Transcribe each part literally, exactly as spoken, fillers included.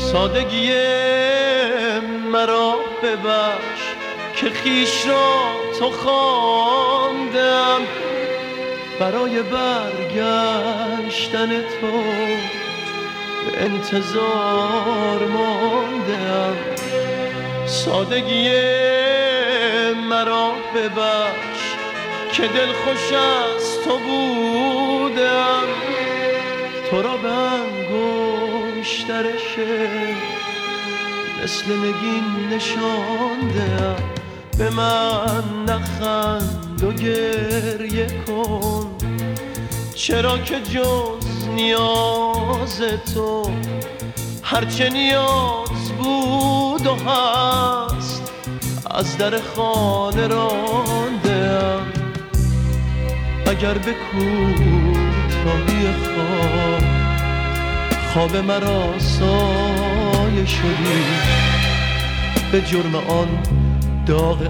سادگی مرا ببخش که خویش را تو خواندم، برای برگشتن تو به انتظار ماندم. سادگی مرا ببخش که دلخوش از تو بودم، تو را به انگشتر شعر مثل نگین نشاندم. به من نخند و گریه کن، چرا که جز نیاز تو هرچه نیاز بود و هست از در خانه راندم. اگر به کوتاهی خواب خواب مرا سایه شدی، به جرم آن داغ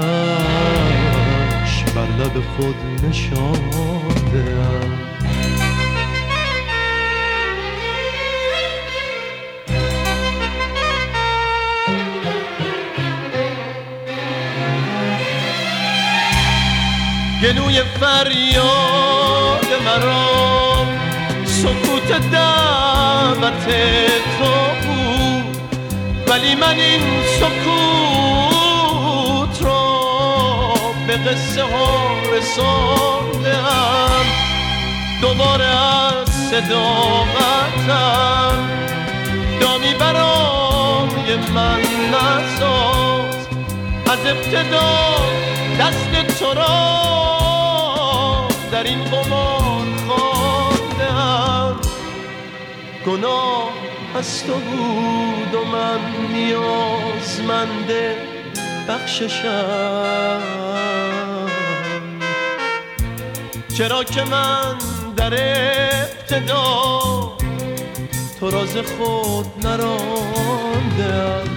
آتش بر لب خود نشاندم. گلوی فریاد مرا سکوت دعوت تو بود، ولی من این سکوت را به قصه ها رساندم. دوباره از صداقتم دامی برای من نساز، از ابتدا دست تو را در این قمار خواندم. گناه از تو بود و من نیازمند بخششم، چرا که من در ابتدا تو راز خود نراندم.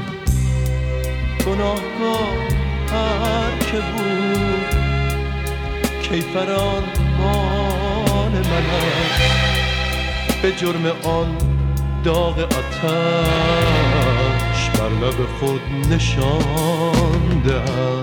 گناهکار هر که بود کیفران مال من است، به جرم آن داغ آتش بر لب خود نشاندم.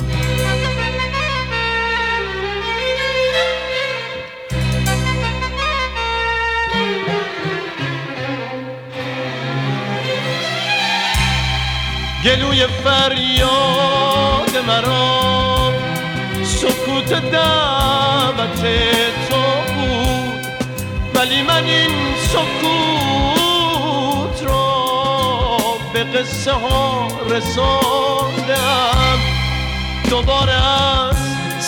گلوی فریاد مرا سکوت دعوت تو بود، ولی من این سکوت را به قصه ها رساندم. دوباره از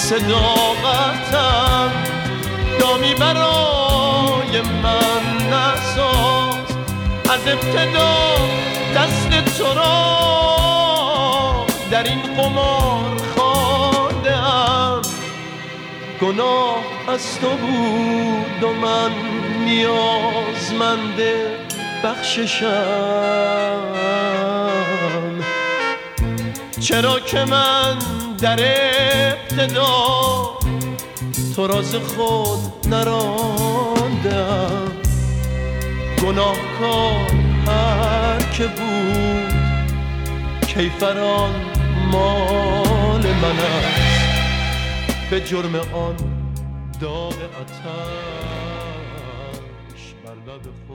صداقتم دامی برای من نساز، از ابتدا دست تو را در این قمار خواندم. گناه از تو بود و من نیازمند بخششم، چرا که من در ابتدا تو راز خود نراندم. گناهکار هر که بود کیفران مال من است، به جرم آن داغ آتش بر لب